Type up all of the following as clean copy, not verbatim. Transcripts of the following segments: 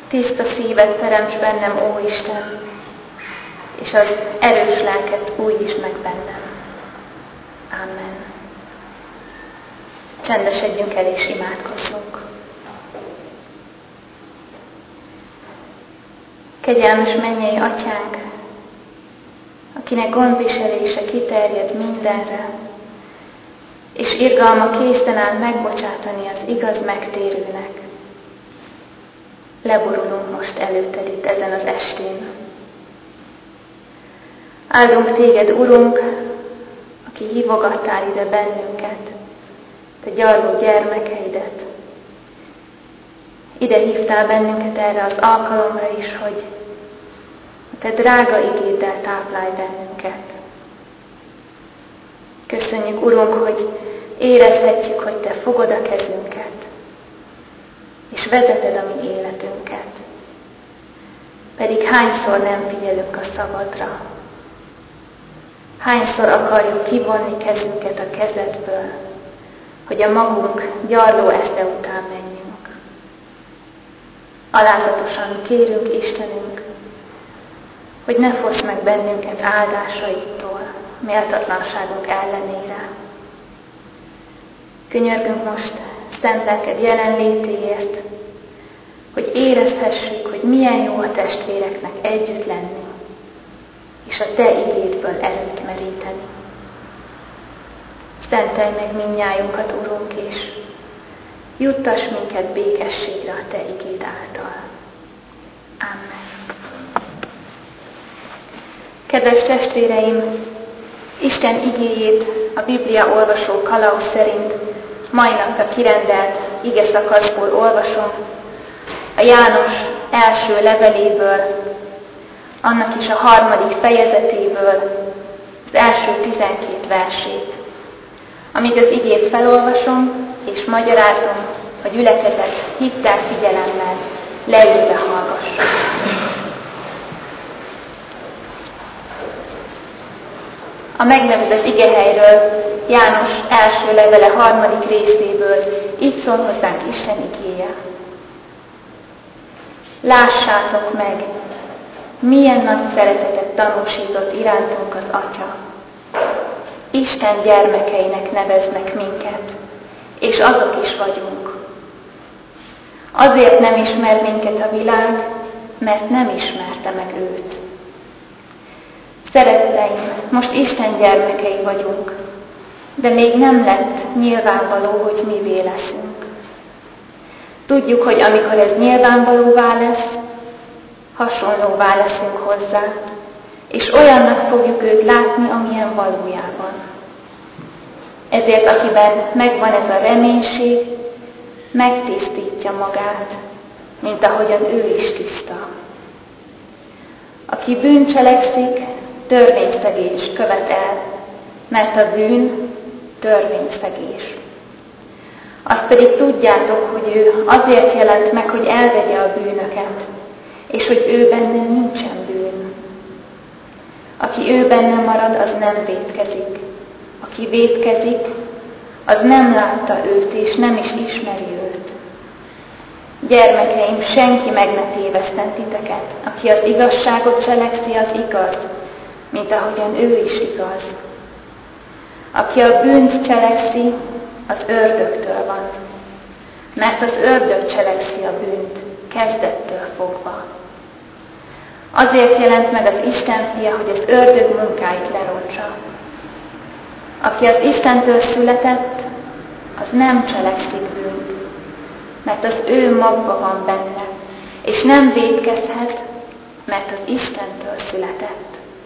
Tiszta szívet teremts bennem, ó Isten, és az erős lelket újítsd meg bennem. Amen. Csendesedjünk el és imádkozzunk. Kegyelmes mennyei Atyánk, akinek gondviselése kiterjed mindenre, és irgalma készen áll megbocsátani az igaz megtérőnek. Leborulunk most előtted itt ezen az estén. Áldunk téged, Urunk, aki hívogattál ide bennünket, te gyarló gyermekeidet. Ide hívtál bennünket erre az alkalomra is, hogy a te drága igéddel táplálj bennünket. Köszönjük, Urunk, hogy érezhetjük, hogy te fogod a kezünket, és vezeted a mi életünket. Pedig hányszor nem figyelünk a szavadra. Hányszor akarjuk kivonni kezünket a kezedből, hogy a magunk gyarló esze után menjünk. Alázatosan kérünk, Istenünk, hogy ne foszd meg bennünket áldásaitól, méltatlanságunk ellenére. Könyörgünk most szent lelked jelenlétéért, hogy érezhessük, hogy milyen jó a testvéreknek együtt lenni, és a te igédből erőt meríteni. Szentelj meg mindnyájunkat, Urunk, és juttass minket békességre a te igéd által. Amen. Kedves testvéreim, Isten igéjét a Biblia olvasó kalauz szerint mai napra kirendelt ige szakaszból olvasom, a János első leveléből, annak is a 3. fejezetéből, az első 12 versét. Amíg az igét felolvasom és magyarázom, a gyülekezet hittel figyelemmel leülve hallgasson. A megnevezett igehelyről, János első levele 3. részéből így szól hozzánk Isten igéje. Lássátok meg, milyen nagy szeretetet tanúsított irántunk az Atya. Isten gyermekeinek neveznek minket, és azok is vagyunk. Azért nem ismer minket a világ, mert nem ismerte meg őt. Szeretteim, most Isten gyermekei vagyunk, de még nem lett nyilvánvaló, hogy mivé leszünk. Tudjuk, hogy amikor ez nyilvánvalóvá lesz, hasonlóvá leszünk hozzá, és olyannak fogjuk őt látni, amilyen valójában. Ezért akiben megvan ez a reménység, megtisztítja magát, mint ahogyan ő is tiszta. Aki bűnt cselekszik, törvényszegést követ el, mert a bűn törvényszegés. Azt pedig tudjátok, hogy ő azért jelent meg, hogy elvegye a bűnöket, és hogy ő benne nincsen bűn. Aki ő benne marad, az nem vétkezik. Aki vétkezik, az nem látta őt, és nem is ismeri őt. Gyermekeim, senki meg ne téveszten titeket. Aki az igazságot cselekszi, az igaz, mint ahogyan ő is igaz. Aki a bűnt cselekszi, az ördögtől van, mert az ördög cselekszi a bűnt, kezdettől fogva. Azért jelent meg az Isten fia, hogy az ördög munkáit lerontsa. Aki az Istentől született, az nem cselekszik bűnt, mert az ő magva van benne, és nem vétkezhet, mert az Istentől született.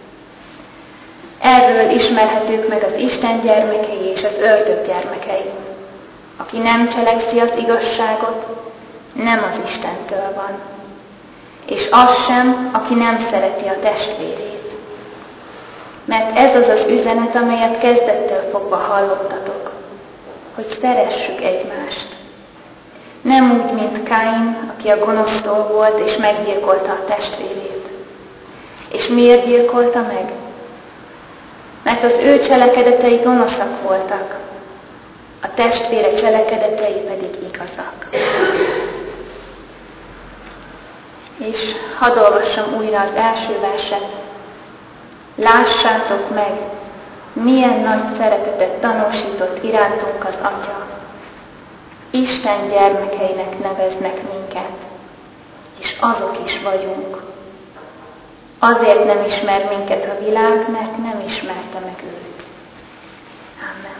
Erről ismerhetők meg az Isten gyermekei és az ördög gyermekei. Aki nem cselekszi az igazságot, nem az Istentől van, és az sem, aki nem szereti a testvérét. Mert ez az az üzenet, amelyet kezdettől fogva hallottatok, hogy szeressük egymást. Nem úgy, mint Káin, aki a gonosztól volt, és meggyilkolta a testvérét. És miért gyilkolta meg? Mert az ő cselekedetei gonoszak voltak, a testvére cselekedetei pedig igazak. És hadd olvassam újra az első verset. Lássátok meg, milyen nagy szeretetet tanúsított irántunk az Atya. Isten gyermekeinek neveznek minket, és azok is vagyunk. Azért nem ismer minket a világ, mert nem ismerte meg őt. Amen.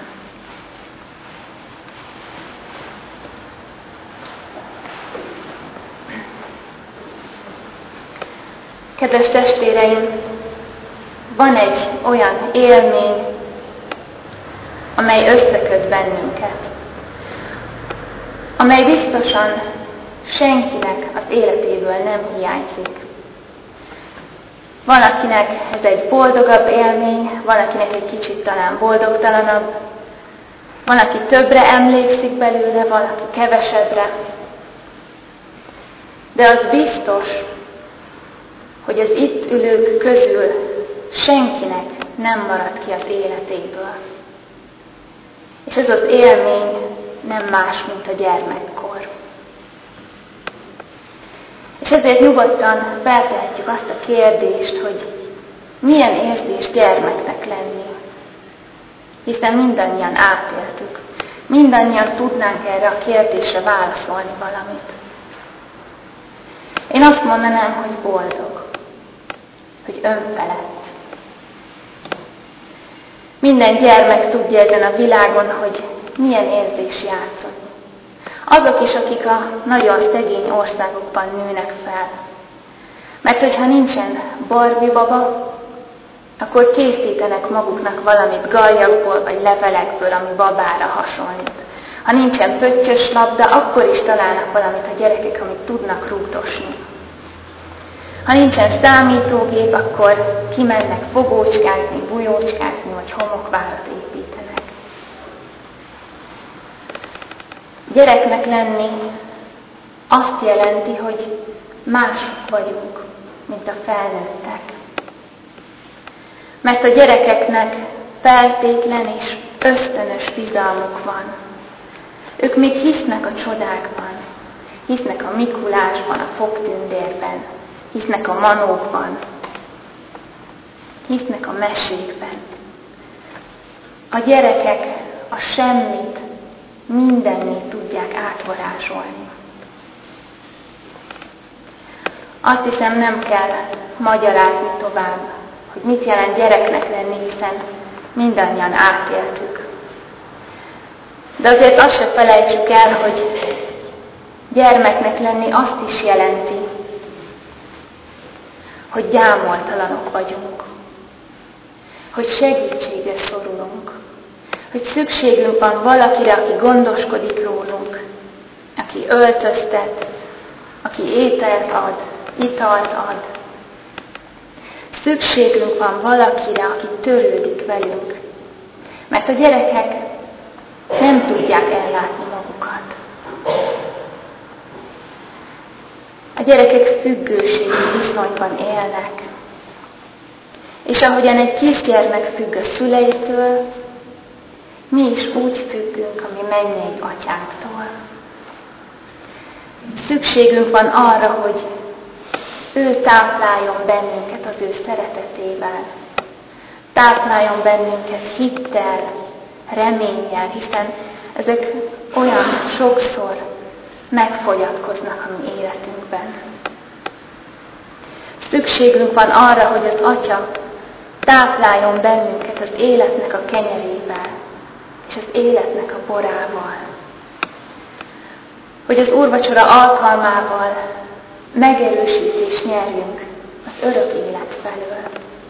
Kedves testvéreim, van egy olyan élmény, amely összeköt bennünket, amely biztosan senkinek az életéből nem hiányzik. Valakinek ez egy boldogabb élmény, valakinek egy kicsit talán boldogtalanabb, valaki többre emlékszik belőle, valaki kevesebbre. De az biztos, hogy az itt ülők közül senkinek nem marad ki az életéből. És ez az élmény nem más, mint a gyermekkor. És ezért nyugodtan feltehetjük azt a kérdést, hogy milyen érzés gyermeknek lenni. Hiszen mindannyian átéltük, mindannyian tudnánk erre a kérdésre válaszolni valamit. Én azt mondanám, hogy boldog, hogy önfelett. Minden gyermek tudja ezen a világon, hogy milyen érzés játszani. Azok is, akik a nagyon szegény országokban nőnek fel. Mert hogyha nincsen Barbie baba, akkor készítenek maguknak valamit gallyakból vagy levelekből, ami babára hasonlít. Ha nincsen pöttyös labda, akkor is találnak valamit a gyerekek, amit tudnak rúgdosni. Ha nincsen számítógép, akkor kimennek fogócskázni, bujócskázni, vagy homokvárat építenek. Gyereknek lenni azt jelenti, hogy mások vagyunk, mint a felnőttek. Mert a gyerekeknek feltétlen és ösztönös bizalmuk van. Ők még hisznek a csodákban, hisznek a Mikulásban, a fogtündérben, hisznek a manókban, hisznek a mesékben. A gyerekek a semmit mindenné tudják átvarázsolni. Azt hiszem, nem kell magyarázni tovább, hogy mit jelent gyereknek lenni, hiszen mindannyian átéltük. De azért azt se felejtsük el, hogy gyermeknek lenni azt is jelenti, hogy gyámoltalanok vagyunk, hogy segítségre szorulunk, hogy szükségünk van valakire, aki gondoskodik rólunk, aki öltöztet, aki ételt ad, italt ad. Szükségünk van valakire, aki törődik velünk, mert a gyerekek nem tudják ellátni magukat. A gyerekek függőségi viszonyban élnek. És ahogyan egy kisgyermek függ a szüleitől, mi is úgy függünk a mi mennyei atyánktól. Szükségünk van arra, hogy ő tápláljon bennünket az ő szeretetével. Tápláljon bennünket hittel, reménnyel, hiszen ezek olyan sokszor megfogyatkoznak a mi életünkben. Szükségünk van arra, hogy az Atya tápláljon bennünket az életnek a kenyerével, és az életnek a borával. Hogy az úrvacsora alkalmával megerősítést nyerjünk az örök élet felől.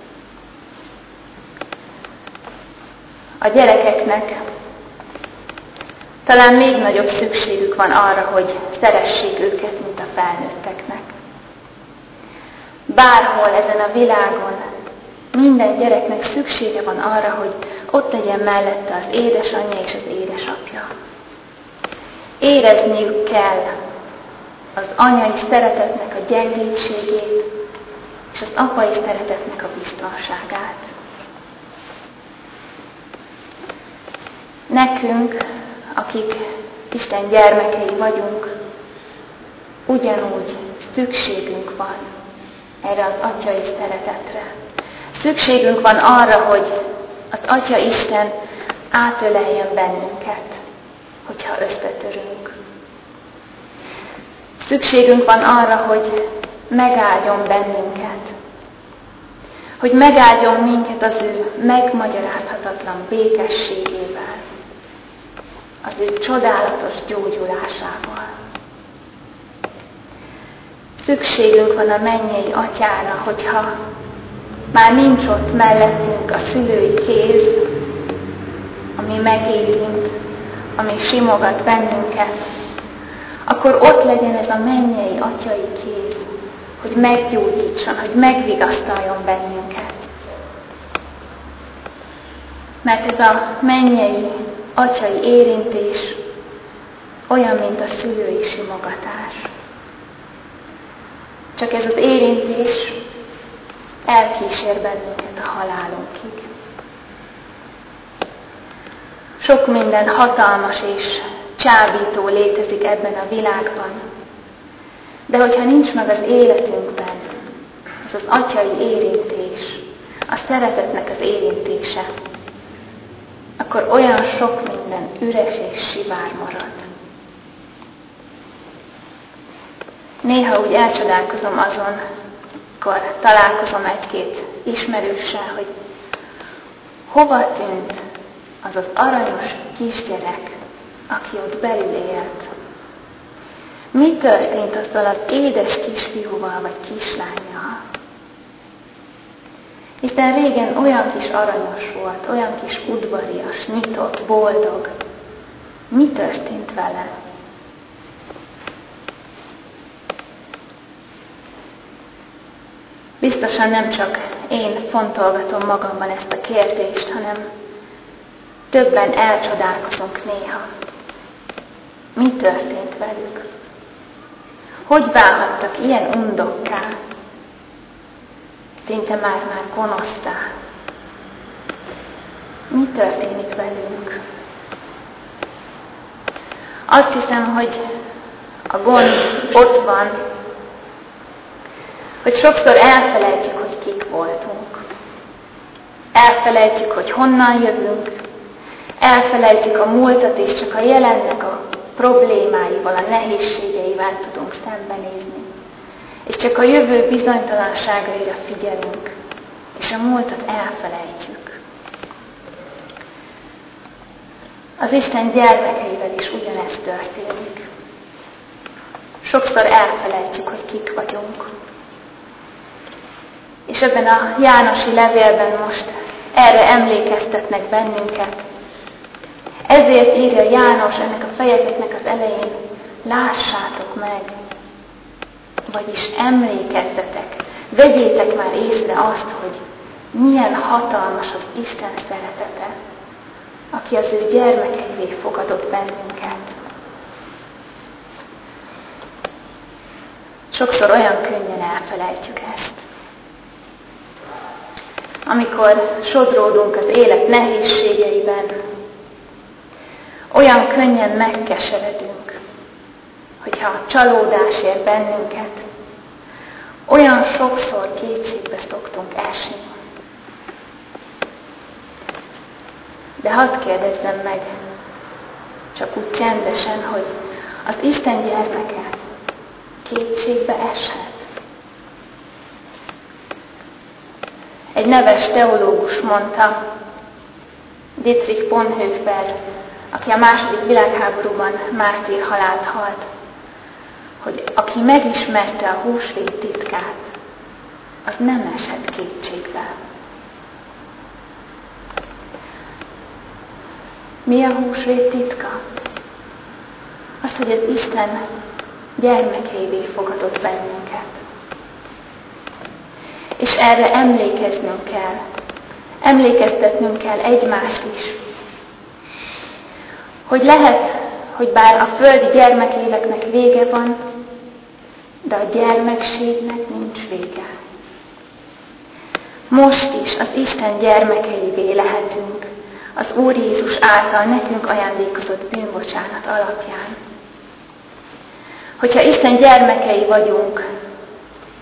A gyerekeknek talán még nagyobb szükségük van arra, hogy szeressék őket, mint a felnőtteknek. Bárhol ezen a világon minden gyereknek szüksége van arra, hogy ott legyen mellette az édesanyja és az édesapja. Érezniük kell az anyai szeretetnek a gyengétségét, és az apai szeretetnek a biztonságát. Nekünk, akik Isten gyermekei vagyunk, ugyanúgy szükségünk van erre az atyai szeretetre. Szükségünk van arra, hogy az Atya Isten átöleljen bennünket, hogyha összetörünk. Szükségünk van arra, hogy megáldjon bennünket, hogy megáldjon minket az ő megmagyarázhatatlan békességével, az ő csodálatos gyógyulásával. Szükségünk van a mennyei Atyára, hogyha már nincs ott mellettünk a szülői kéz, ami megérint, ami simogat bennünket, akkor ott legyen ez a mennyei atyai kéz, hogy meggyógyítson, hogy megvigasztaljon bennünket. Mert ez a mennyei atyai érintés olyan, mint a szülői simogatás. Csak ez az érintés elkísér bennünket a halálunkig. Sok minden hatalmas és csábító létezik ebben a világban, de hogyha nincs meg az életünkben az az atyai érintés, a szeretetnek az érintése, akkor olyan sok minden üres és sivár marad. Néha úgy elcsodálkozom azon, akkor találkozom egy-két ismerőssel, hogy hova tűnt az az aranyos kisgyerek, aki ott belül élt. Mi történt azzal az édes kisfiúval vagy kislánnyal? Hiszen régen olyan kis aranyos volt, olyan kis udvarias, nyitott, boldog. Mi történt vele? Biztosan nem csak én fontolgatom magamban ezt a kérdést, hanem többen elcsodálkozunk néha. Mi történt velük? Hogy válhattak ilyen undokká, szinte már gonosztá? Mi történik velünk? Azt hiszem, hogy a gond ott van, hogy sokszor elfelejtjük, hogy kik voltunk. Elfelejtjük, hogy honnan jövünk, elfelejtjük a múltat, és csak a jelennek a problémáival, a nehézségeivel tudunk szembenézni. És csak a jövő bizonytalanságaira figyelünk, és a múltat elfelejtjük. Az Isten gyermekeivel is ugyanezt történik. Sokszor elfelejtjük, hogy kik vagyunk. És ebben a Jánosi levélben most erre emlékeztetnek bennünket. Ezért írja János ennek a fejezetnek az elején, lássátok meg, vagyis emlékezzetek, vegyétek már észre azt, hogy milyen hatalmas az Isten szeretete, aki az ő gyermekeivé fogadott bennünket. Sokszor olyan könnyen elfelejtjük ezt. Amikor sodródunk az élet nehézségeiben, olyan könnyen megkeseredünk, hogyha csalódás ér bennünket, olyan sokszor kétségbe szoktunk esni. De hadd kérdezzem meg, csak úgy csendesen, hogy az Isten gyermeke kétségbe eshet. Egy neves teológus mondta, Dietrich Bonhoeffer, aki a II. Világháborúban mártírhalált halt, hogy aki megismerte a húsvét titkát, az nem esett kétségbe. Mi a húsvét titka? Az, hogy az Isten gyermekeivé fogadott bennünket. És erre emlékeznünk kell. Emlékeztetnünk kell egymást is. Hogy lehet, hogy bár a földi gyermekéveknek vége van, de a gyermekségnek nincs vége. Most is az Isten gyermekeivé lehetünk, az Úr Jézus által nekünk ajándékozott bűnbocsánat alapján. Hogyha Isten gyermekei vagyunk,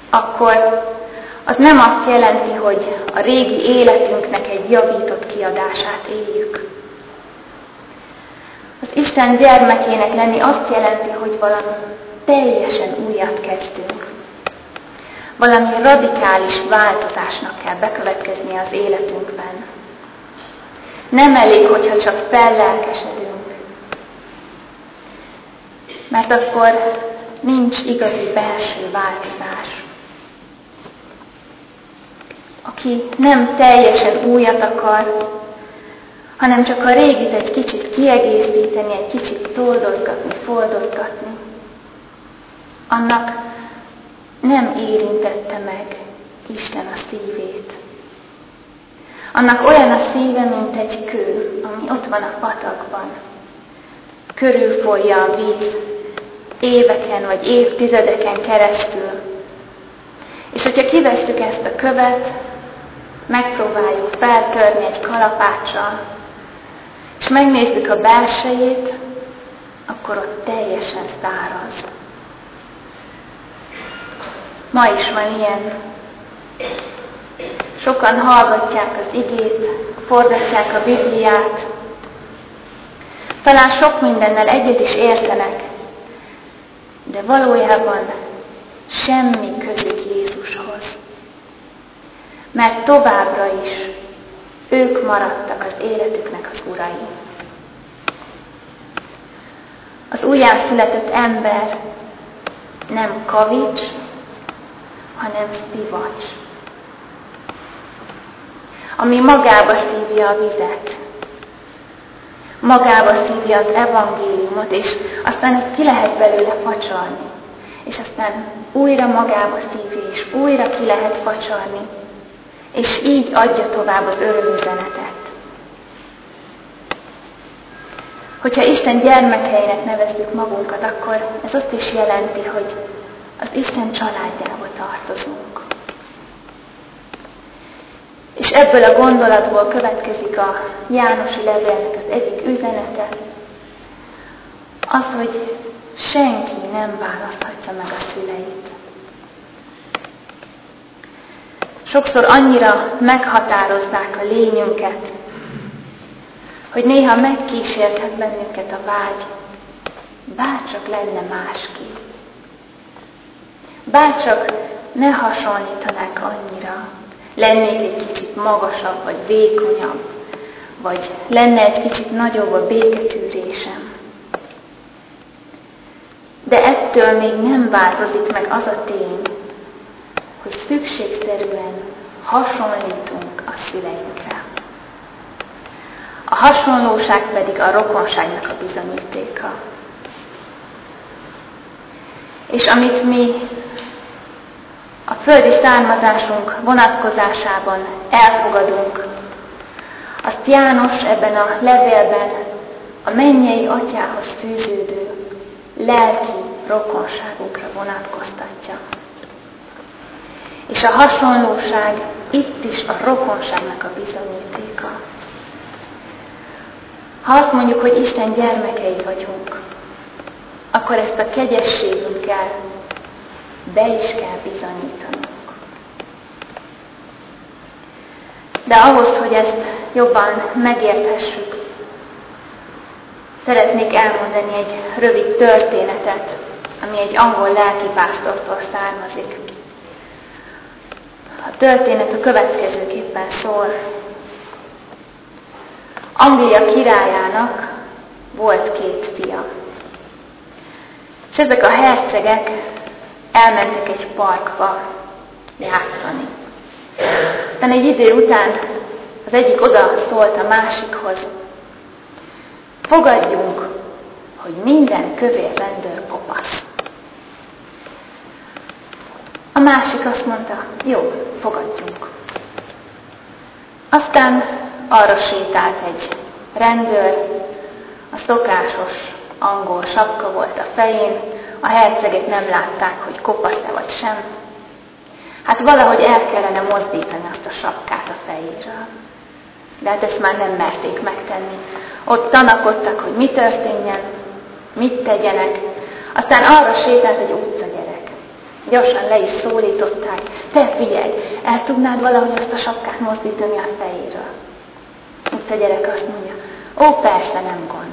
akkor az nem azt jelenti, hogy a régi életünknek egy javított kiadását éljük. Az Isten gyermekének lenni azt jelenti, hogy valami teljesen újat kezdünk. Valami radikális változásnak kell bekövetkezni az életünkben. Nem elég, hogyha csak fellelkesedünk, mert akkor nincs igazi belső változás. Aki nem teljesen újat akar, hanem csak a régit egy kicsit kiegészíteni, egy kicsit toldozgatni, fordozgatni, annak nem érintette meg Isten a szívét. Annak olyan a szíve, mint egy kő, ami ott van a patakban. Körülfolja a víz éveken vagy évtizedeken keresztül. És hogyha kivesszük ezt a követ, megpróbáljuk feltörni egy kalapáccsal, és megnézzük a belsejét, akkor ott teljesen száraz. Ma is van ilyen. Sokan hallgatják az igét, forgatják a Bibliát. Talán sok mindennel egyet is értenek, de valójában semmi közük Jézushoz. Mert továbbra is ők maradtak az életüknek az urai. Az újjászületett ember nem kavics, hanem szivacs, ami magába szívja a vizet, magába szívja az evangéliumot, és aztán ezt ki lehet belőle facsalni, és aztán újra magába szívja, és újra ki lehet facsalni, és így adja tovább az örömüzenetet. Hogyha Isten gyermekeinek nevezzük magunkat, akkor ez azt is jelenti, hogy az Isten családjába tartozunk. És ebből a gondolatból következik a Jánosi levélnek az egyik üzenete, az, hogy senki nem választhatja meg a szüleit. Sokszor annyira meghatározzák a lényünket, hogy néha megkísérthet bennünket a vágy, bárcsak lenne másképp. Bárcsak ne hasonlítanák annyira, lennék egy kicsit magasabb, vagy vékonyabb, vagy lenne egy kicsit nagyobb a béketűrésem. De ettől még nem változik meg az a tény, hogy szükségszerűen hasonlítunk a szüleinkre. A hasonlóság pedig a rokonságnak a bizonyítéka. És amit mi a földi származásunk vonatkozásában elfogadunk, azt János ebben a levélben a mennyei atyához fűződő lelki rokonságunkra vonatkoztatja. És a hasonlóság itt is a rokonságnak a bizonyítéka. Ha azt mondjuk, hogy Isten gyermekei vagyunk, akkor ezt a kegyességünkkel be is kell bizonyítanunk. De ahhoz, hogy ezt jobban megérthessük, szeretnék elmondani egy rövid történetet, ami egy angol lelkipásztortól származik. A történet a következőképpen szól. Anglia királyának volt 2 fia. És ezek a hercegek elmentek egy parkba játszani. Aztán egy idő után az egyik oda szólt a másikhoz: fogadjunk, hogy minden kövér rendőr kopasz. A másik azt mondta: jó, fogadjunk. Aztán arra sétált egy rendőr, a szokásos angol sapka volt a fején, a hercegek nem látták, hogy kopasz-e vagy sem. Hát valahogy el kellene mozdítani azt a sapkát a fejéről. De hát ezt már nem merték megtenni. Ott tanakodtak, hogy mi történjen, mit tegyenek. Aztán arra sétált egy utcagyerek. Gyorsan le is szólították. Te figyelj, el tudnád valahogy azt a sapkát mozdítani a fejéről? Itt a gyerek azt mondja, ó, persze, nem gond.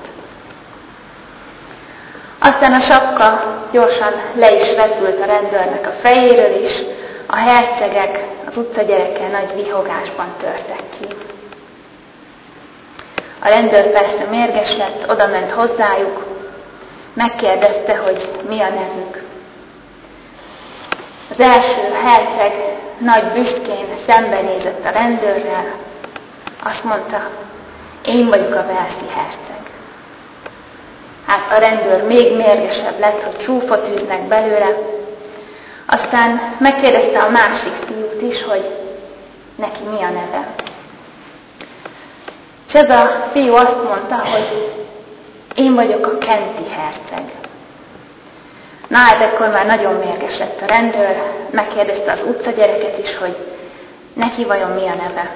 Aztán a sapka gyorsan le is repült a rendőrnek a fejéről, és a hercegek az utcagyerekkel nagy vihogásban törtek ki. A rendőr persze mérges lett, oda ment hozzájuk, megkérdezte, hogy mi a nevük. Az első herceg nagy büszkén szembenézett a rendőrrel, azt mondta, én vagyok a walesi herceg. Hát a rendőr még mérgesebb lett, hogy csúfot űznek belőle. Aztán megkérdezte a másik fiút is, hogy neki mi a neve. És ez a fiú azt mondta, hogy én vagyok a kenti herceg. Na hát ekkor már nagyon mérges lett a rendőr, megkérdezte az utcagyereket is, hogy neki vajon mi a neve.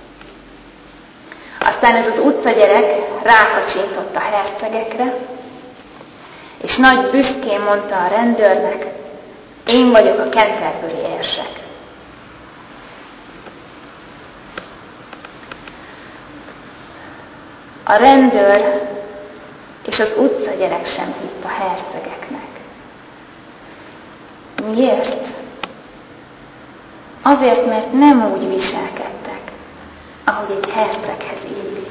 Aztán ez az utcagyerek rákacsintott a hercegekre, és nagy büszkén mondta a rendőrnek, én vagyok a Canterbury érsek. A rendőr és az utcagyerek sem hitt a hercegeknek. Miért? Azért, mert nem úgy viselkedtek, ahogy egy herceghez illik.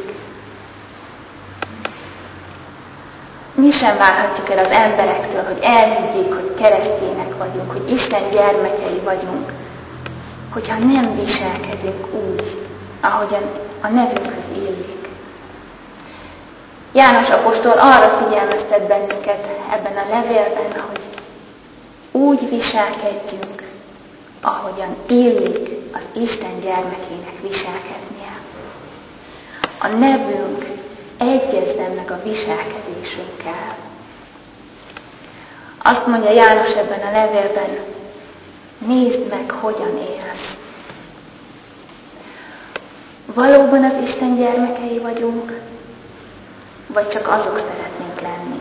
Mi sem várhatjuk el az emberektől, hogy elhiggyék, hogy keresztények vagyunk, hogy Isten gyermekei vagyunk, hogyha nem viselkedünk úgy, ahogyan a nevünkhöz illik. János apostol arra figyelmeztet bennünket ebben a levélben, hogy úgy viselkedjünk, ahogyan illik az Isten gyermekének viselkednie. A nevünk egyezzen meg a viselkedésünkkel. Azt mondja János ebben a levélben, nézd meg, hogyan élsz. Valóban az Isten gyermekei vagyunk, vagy csak azok szeretnénk lenni?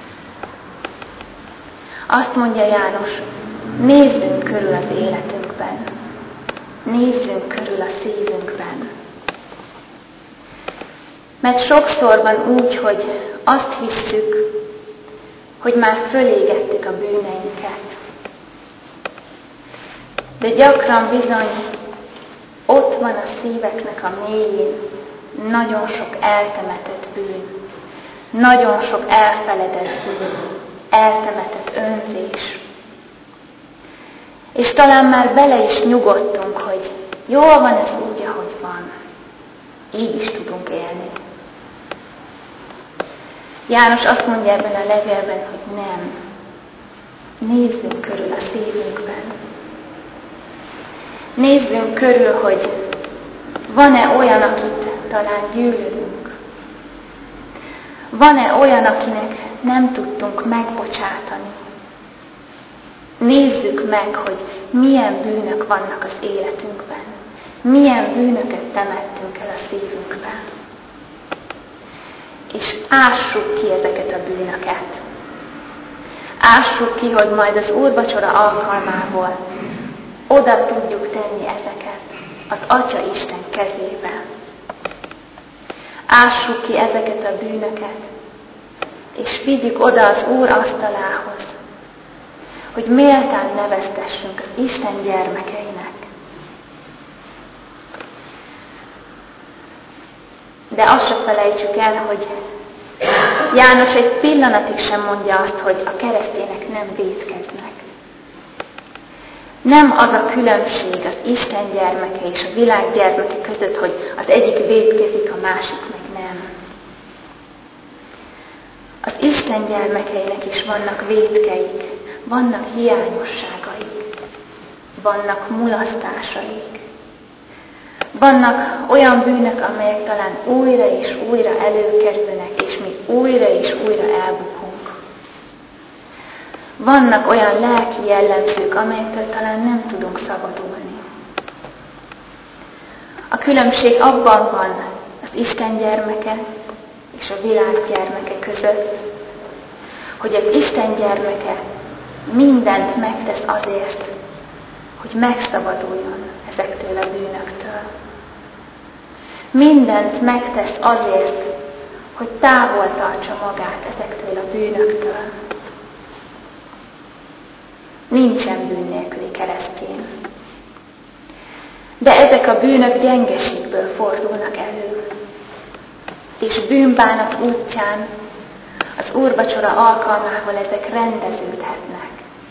Azt mondja János, nézzünk körül az életünkben, nézzünk körül a szívünkben. Mert sokszor van úgy, hogy azt hisszük, hogy már fölégettük a bűneinket. De gyakran bizony ott van a szíveknek a mélyén nagyon sok eltemetett bűn, nagyon sok elfeledett bűn, eltemetett önzés. És talán már bele is nyugodtunk, hogy jól van ez úgy, ahogy van. Így is tudunk élni. János azt mondja ebben a levélben, hogy nem. Nézzünk körül a szívünkben. Nézzünk körül, hogy van-e olyan, akit talán gyűlölünk. Van-e olyan, akinek nem tudtunk megbocsátani. Nézzük meg, hogy milyen bűnök vannak az életünkben. Milyen bűnöket temettünk el a szívünkben. És ássuk ki ezeket a bűnöket. Ássuk ki, hogy majd az úrvacsora alkalmából oda tudjuk tenni ezeket az Atya Isten kezébe. Ássuk ki ezeket a bűnöket, és vigyük oda az Úr asztalához, hogy méltán neveztessünk az Isten gyermekeinek. De azt se felejtsük el, hogy János egy pillanatig sem mondja azt, hogy a keresztények nem vétkeznek. Nem az a különbség az Isten gyermeke és a világ gyermeke között, hogy az egyik vétkezik, a másik meg nem. Az Isten gyermekeinek is vannak vétkeik, vannak hiányosságaik, vannak mulasztásaik. Vannak olyan bűnök, amelyek talán újra és újra előkerülnek, és mi újra és újra elbukunk. Vannak olyan lelki jellemzők, amelyektől talán nem tudunk szabadulni. A különbség abban van az Isten gyermeke és a világ gyermeke között, hogy az Isten gyermeke mindent megtesz azért, hogy megszabaduljon ezektől a bűnöktől. Mindent megtesz azért, hogy távol tartsa magát ezektől a bűnöktől. Nincsen bűn nélküli keresztény. De ezek a bűnök gyengeségből fordulnak elő, és bűnbánat útján az úrvacsora alkalmával ezek rendeződhetnek.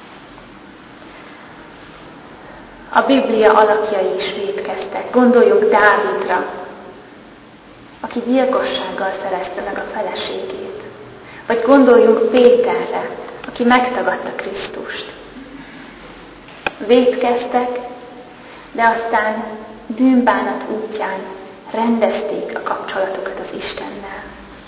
A Biblia alakjai is vétkeztek. Gondoljunk Dávidra, aki gyilkossággal szerezte meg a feleségét. Vagy gondoljunk Péterre, aki megtagadta Krisztust. Vétkeztek, de aztán bűnbánat útján rendezték a kapcsolatukat az Istennel.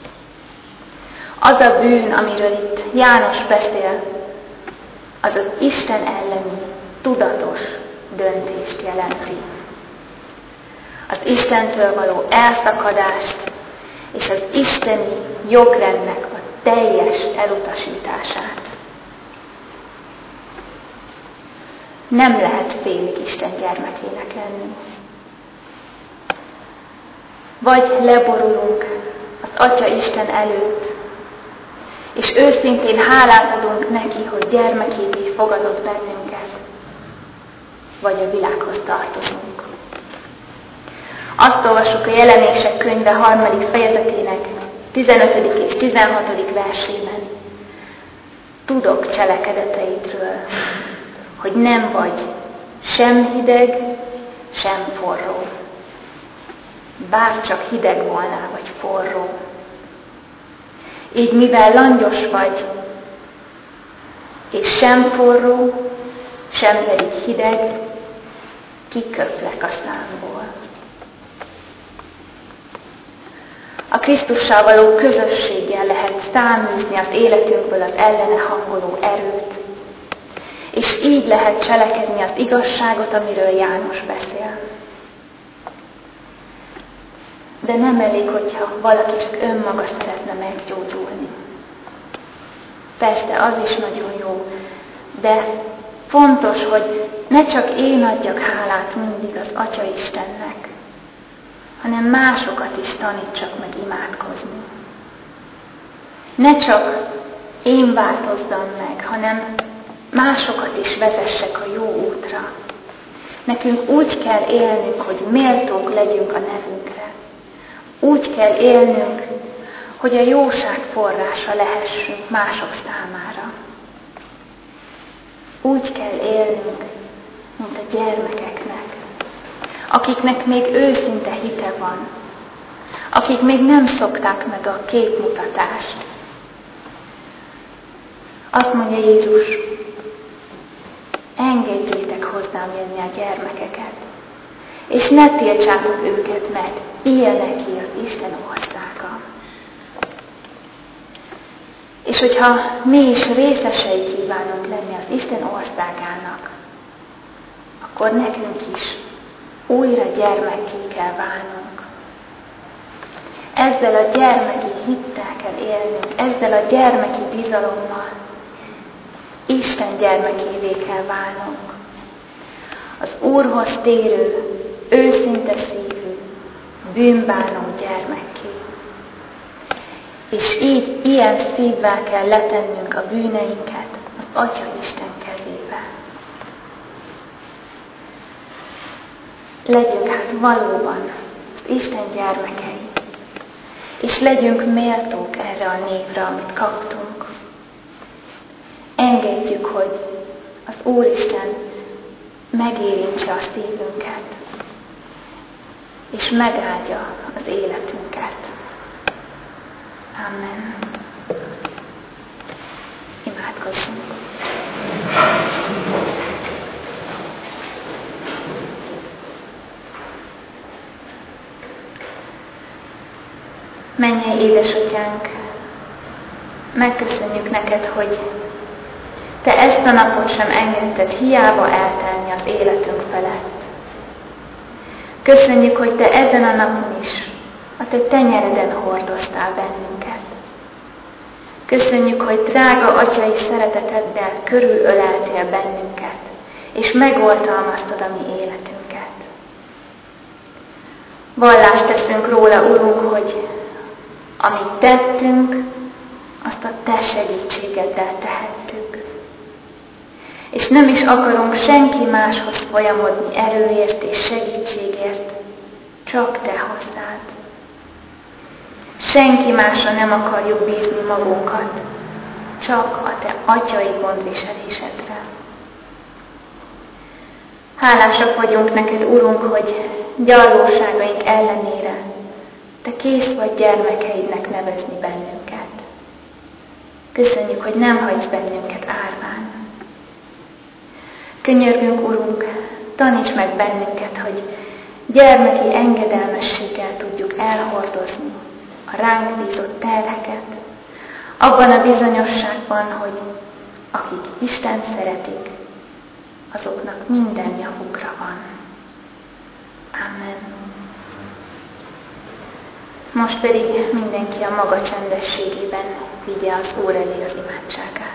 Az a bűn, amiről itt János beszél, az az Isten elleni tudatos döntést jelenti. Az Istentől való elszakadást és az isteni jogrendnek a teljes elutasítását. Nem lehet félig Isten gyermekének lenni. Vagy leborulunk az Atya Isten előtt, és őszintén hálát adunk neki, hogy gyermekévé fogadott bennünket, vagy a világhoz tartozunk. Azt olvassuk a Jelenések könyve 3. fejezetének 15. és 16. versében. Tudok cselekedeteidről, hogy nem vagy sem hideg, sem forró. Bár csak hideg volnál, vagy forró. Így mivel langyos vagy, és sem forró, sem pedig hideg, kiköplek a számból. A Krisztussal való közösséggel lehet száműzni az életünkből az ellene hangoló erőt, és így lehet cselekedni az igazságot, amiről János beszél. De nem elég, hogyha valaki csak önmaga szeretne meggyógyulni. Persze, az is nagyon jó, de fontos, hogy ne csak én adjak hálát mindig az Atya Istennek, hanem másokat is tanítsak meg imádkozni. Ne csak én változzam meg, hanem másokat is vezessek a jó útra. Nekünk úgy kell élnünk, hogy méltók legyünk a nevünkre. Úgy kell élnünk, hogy a jóság forrása lehessünk mások számára. Úgy kell élnünk, mint a gyermekeknek, akiknek még őszinte hite van, akik még nem szokták meg a képmutatást. Azt mondja Jézus, engedjétek hozzám jönni a gyermekeket, és ne tiltsátok őket meg, ilyenek ki az Isten országa. És hogyha mi is részesei kívánunk lenni az Isten országának, akkor nekünk is újra gyermekké kell válnunk. Ezzel a gyermeki hittel kell élnünk, ezzel a gyermeki bizalommal Isten gyermekévé kell válnunk. Az Úrhoz térő, őszinte szívű, bűnbánó gyermekké. És így ilyen szívvel kell letennünk a bűneinket az Atya Isten kezébe. Legyünk hát valóban az Isten gyermekei, és legyünk méltók erre a névre, amit kaptunk. Engedjük, hogy az Úristen megérintse a szívünket, és megáldja az életünket. Amen. Imádkozzunk. Mennyei édesatyánk, megköszönjük neked, hogy te ezt a napot sem engedted hiába eltelni az életünk felett. Köszönjük, hogy te ezen a napon is a te tenyereden hordoztál bennünket. Köszönjük, hogy drága atyai szereteteddel körülöleltél bennünket, és megoltalmaztad a mi életünket. Vallást teszünk róla, Urunk, hogy amit tettünk, azt a Te segítségeddel tehettük. És nem is akarunk senki máshoz folyamodni erőért és segítségért, csak Te hozzád. Senki másra nem akarjuk bízni magunkat, csak a Te atyai gondviselésedre. Hálásak vagyunk neked, Urunk, hogy gyarlóságaink ellenére Te kész vagy gyermekeidnek nevezni bennünket. Köszönjük, hogy nem hagysz bennünket árván. Könyörgünk, Urunk, taníts meg bennünket, hogy gyermeki engedelmességgel tudjuk elhordozni a ránk bízott terheket, abban a bizonyosságban, hogy akik Isten szeretik, azoknak minden javukra van. Amen. Most pedig mindenki a maga csendességében vigye az Úr elé az imádságát.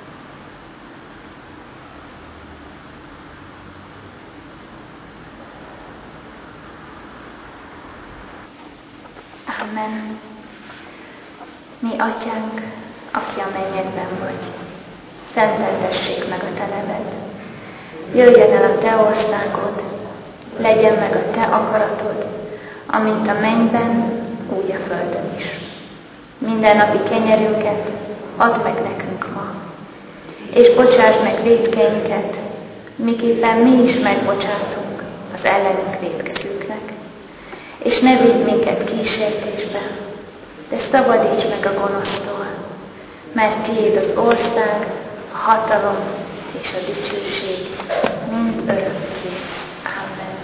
Amen. Mi Atyánk, aki a mennyekben vagy, szenteltessék meg a Te neved. Jöjjön el a Te országod, legyen meg a Te akaratod, amint a mennyben, úgy a földön is. Mindennapi kenyerünket add meg nekünk ma, és bocsásd meg vétkeinket, miképpen mi is megbocsátunk az ellenünk vétkezőknek. És ne vigy minket kísértésbe, de szabadíts meg a gonosztól, mert Tiéd az ország, a hatalom és a dicsőség mind örökké. Amen.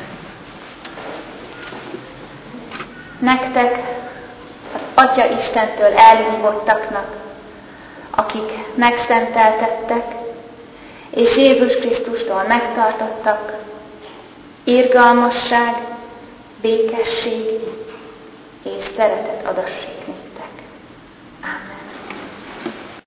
Nektek, az Atya Istentől elhívottaknak, akik megszenteltettek, és Jézus Krisztustól megtartottak, irgalmasság, békesség és szeretet adassék néktek.